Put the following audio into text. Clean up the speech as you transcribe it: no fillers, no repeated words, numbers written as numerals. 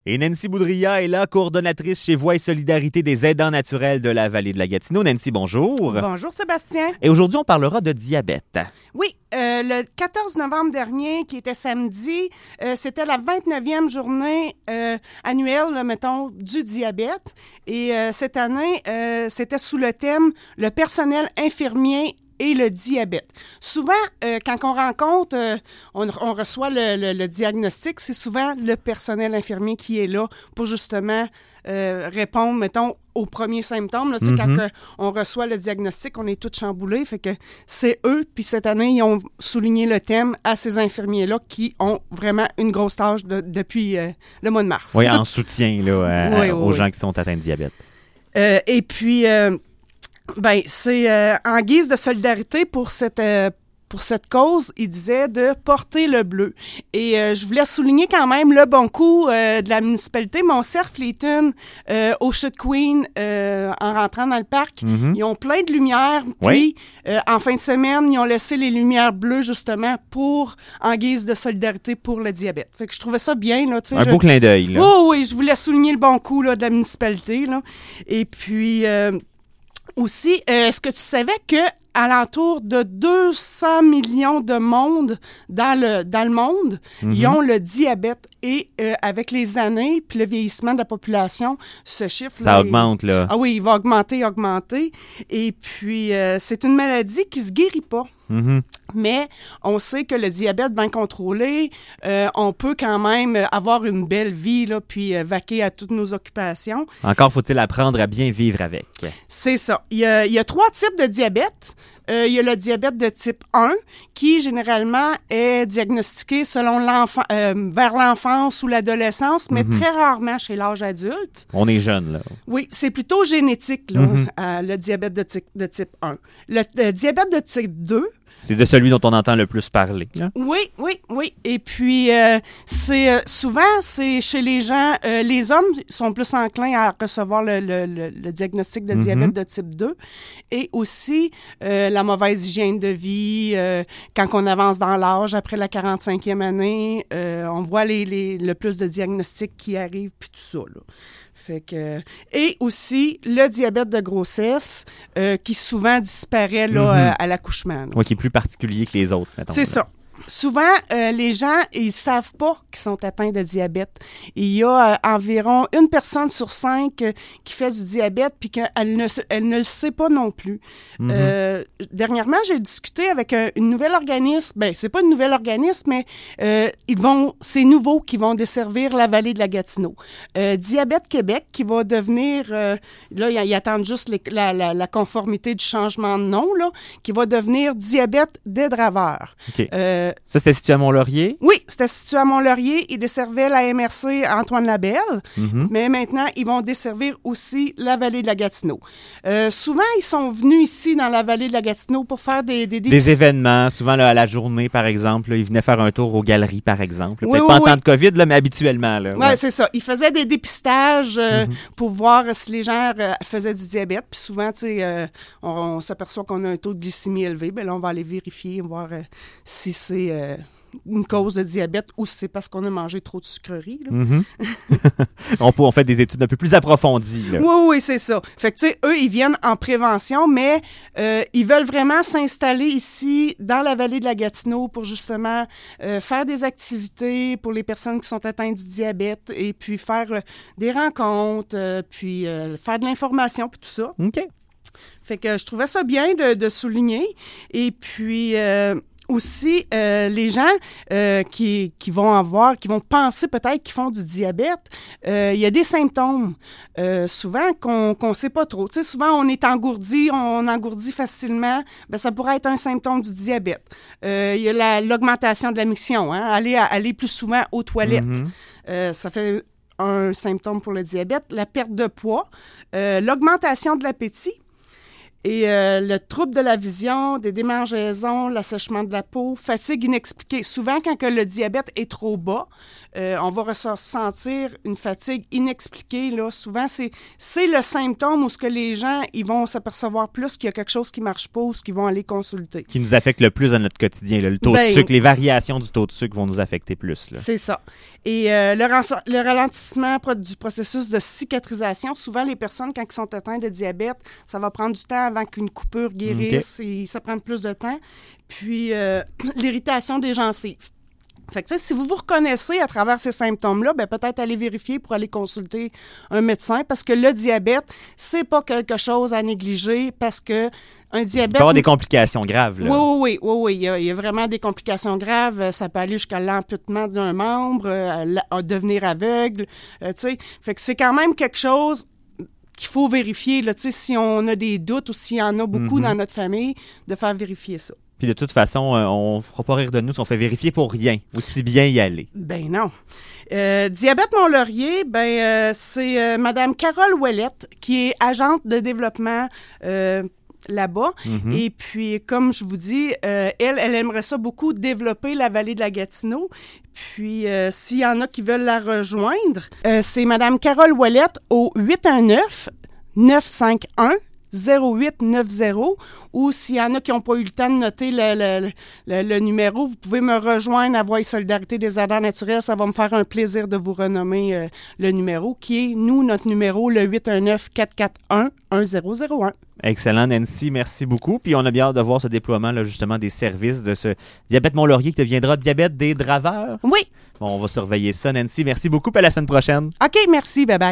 Et Nancy Boudria est là, coordonnatrice chez Voix et Solidarité des aidants naturels de la vallée de la Gatineau. Nancy, bonjour. Bonjour Sébastien. Et aujourd'hui, on parlera de diabète. Oui, le 14 novembre dernier, qui était samedi, c'était la 29e journée annuelle, là, mettons, du diabète. Et cette année, c'était sous le thème « Le personnel infirmier et le diabète ». Souvent, quand on rencontre, on reçoit le diagnostic, c'est souvent le personnel infirmier qui est là pour justement répondre, mettons, aux premiers symptômes. Là, c'est quand on reçoit le diagnostic, on est tous chamboulés. Fait que c'est eux. Puis cette année, ils ont souligné le thème à ces infirmiers-là qui ont vraiment une grosse tâche depuis le mois de mars. Oui, en soutien là, aux gens qui sont atteints de diabète. Et puis... c'est en guise de solidarité pour cette cause, il disait de porter le bleu. Et je voulais souligner quand même le bon coup de la municipalité. Montcerf, les tunes au Chute Queen, en rentrant dans le parc, ils ont plein de lumières. Puis, en fin de semaine, ils ont laissé les lumières bleues, justement, en guise de solidarité pour le diabète. Fait que je trouvais ça bien. Là, un beau clin d'œil. Là. Oui, je voulais souligner le bon coup là, de la municipalité. Là. Et puis... aussi, est-ce que tu savais que alentour de 200 millions de monde dans le monde, ils ont le diabète et avec les années puis le vieillissement de la population, ce chiffre... Ça augmente, là. Ah oui, il va augmenter. Et puis, c'est une maladie qui se guérit pas. Mais on sait que le diabète bien contrôlé, on peut quand même avoir une belle vie, là, puis vaquer à toutes nos occupations. Encore faut-il apprendre à bien vivre avec. C'est ça. Il y a 3 types de diabète. Il y a le diabète de type 1, qui généralement est diagnostiqué selon vers l'enfance ou l'adolescence, mais très rarement chez l'âge adulte. On est jeune, là. Oui, c'est plutôt génétique, là, le diabète de type 1. Le diabète de type 2, c'est de celui dont on entend le plus parler. Hein? Oui. Et puis, souvent, c'est chez les gens, les hommes sont plus enclins à recevoir le diagnostic de diabète de type 2. Et aussi, la mauvaise hygiène de vie, quand on avance dans l'âge, après la 45e année, on voit le plus de diagnostics qui arrivent, puis tout ça, là. Fait que, et aussi le diabète de grossesse qui souvent disparaît là, à l'accouchement. Oui, qui est plus particulier que les autres, mettons. C'est ça. Souvent, les gens, ils savent pas qu'ils sont atteints de diabète. Il y a environ 1 personne sur 5 qui fait du diabète puis qu'elle ne le sait pas non plus. Dernièrement, j'ai discuté avec une nouvelle organisme. Ben, c'est pas une nouvelle organisme, mais c'est nouveau qui vont desservir la vallée de la Gatineau. Diabète Québec qui va devenir, là, ils attendent juste la conformité du changement de nom, là, qui va devenir Diabète des Draveurs. OK. Ça, c'était situé à Mont-Laurier? Oui, c'était situé à Mont-Laurier. Ils desservaient la MRC Antoine Labelle, mais maintenant, ils vont desservir aussi la vallée de la Gatineau. Souvent, ils sont venus ici, dans la vallée de la Gatineau, pour faire des événements. Souvent, là, à la journée, par exemple, là, ils venaient faire un tour aux galeries, par exemple. Oui, peut-être pas en temps de COVID, là, mais habituellement. Oui, c'est ça. Ils faisaient des dépistages pour voir si les gens faisaient du diabète. Puis souvent, tu sais, on s'aperçoit qu'on a un taux de glycémie élevé. Bien là, on va aller vérifier, voir si c'est une cause de diabète ou si c'est parce qu'on a mangé trop de sucreries. On fait des études un peu plus approfondies. Là. Oui, c'est ça. Fait que, tu sais, eux, ils viennent en prévention, mais ils veulent vraiment s'installer ici, dans la vallée de la Gatineau, pour justement faire des activités pour les personnes qui sont atteintes du diabète et puis faire des rencontres, puis faire de l'information, puis tout ça. OK. Fait que je trouvais ça bien de souligner. Et puis... aussi, les gens qui vont penser peut-être qu'ils font du diabète, il y a des symptômes souvent qu'on sait pas trop. Tu sais, souvent, on est engourdi, on engourdit facilement. Ben, ça pourrait être un symptôme du diabète. Il y a l'augmentation de la miction, hein, aller plus souvent aux toilettes. Ça fait un symptôme pour le diabète. La perte de poids, l'augmentation de l'appétit. Et le trouble de la vision, des démangeaisons, l'assèchement de la peau, fatigue inexpliquée. Souvent, quand que le diabète est trop bas, on va ressentir une fatigue inexpliquée. Là. Souvent, c'est le symptôme où ce que les gens ils vont s'apercevoir plus qu'il y a quelque chose qui ne marche pas ou qu'ils vont aller consulter. Qui nous affecte le plus dans notre quotidien. Là. Le taux de sucre, les variations du taux de sucre vont nous affecter plus. Là. C'est ça. Et le ralentissement du processus de cicatrisation, souvent les personnes, quand ils sont atteints de diabète, ça va prendre du temps avant qu'une coupure guérisse et ça prend plus de temps. Puis l'irritation des gencives. Fait que, tu sais, si vous vous reconnaissez à travers ces symptômes-là, ben peut-être aller vérifier pour aller consulter un médecin parce que le diabète, c'est pas quelque chose à négliger parce que un diabète... Il peut y avoir des complications graves, là. Oui. Il y a vraiment des complications graves. Ça peut aller jusqu'à l'amputement d'un membre, à devenir aveugle, tu sais. Fait que c'est quand même quelque chose qu'il faut vérifier, là, tu sais, si on a des doutes ou s'il y en a beaucoup dans notre famille, de faire vérifier ça. Puis de toute façon, on ne fera pas rire de nous si on fait vérifier pour rien. Aussi bien y aller. Ben non. Diabète Mont-Laurier, c'est Mme Carole Ouellette, qui est agente de développement là-bas. Et puis, comme je vous dis, elle aimerait ça beaucoup développer la vallée de la Gatineau. Puis, s'il y en a qui veulent la rejoindre, c'est Mme Carole Ouellette au 819-951 0890 ou s'il y en a qui n'ont pas eu le temps de noter le numéro, vous pouvez me rejoindre à Voix et Solidarité des aidants naturels. Ça va me faire un plaisir de vous renommer le numéro qui est, notre numéro, le 819-441-1001. Excellent, Nancy. Merci beaucoup. Puis on a bien hâte de voir ce déploiement, là, justement, des services de ce diabète Mont-Laurier qui deviendra diabète des draveurs. Oui. Bon, on va surveiller ça, Nancy. Merci beaucoup. À la semaine prochaine. OK, merci. Bye-bye.